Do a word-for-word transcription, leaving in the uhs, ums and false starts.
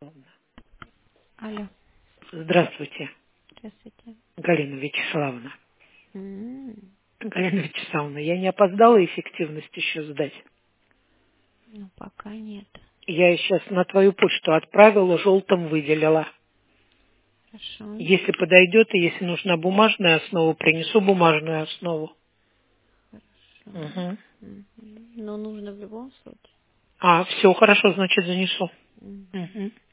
Алло. Здравствуйте, Здравствуйте. Галина Вячеславовна. М, Галина Вячеславовна, я не опоздала эффективность еще сдать. Ну, пока нет. Я сейчас на твою почту отправила, желтым выделила. Хорошо. Если подойдет, и если нужна бумажная основа, принесу бумажную основу. Хорошо. Угу. Мгм. Но нужно в любом случае. А, все хорошо, значит, занесу. Мгм. Угу.